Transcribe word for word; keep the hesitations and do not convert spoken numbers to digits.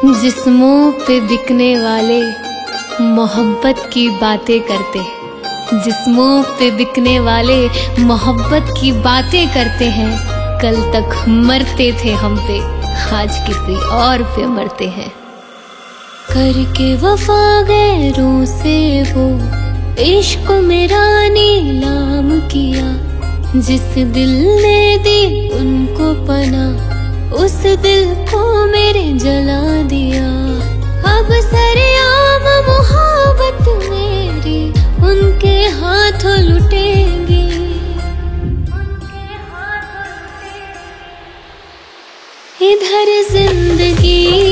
जिस्मों पे बिकने वाले मोहब्बत की बातें करते हैं। जिस्मों पे बिकने वाले मोहब्बत की बातें करते हैं। कल तक मरते थे हम पे, आज किसी और पे मरते हैं। करके वफा गैरों से वो इश्क मेरा नीलाम किया। जिस दिल ने दी उनको पना, उस दिल को मेरे जला दिया। अब सरेआम मोहब्बत मेरी उनके हाथों लुटेगी। इधर जिंदगी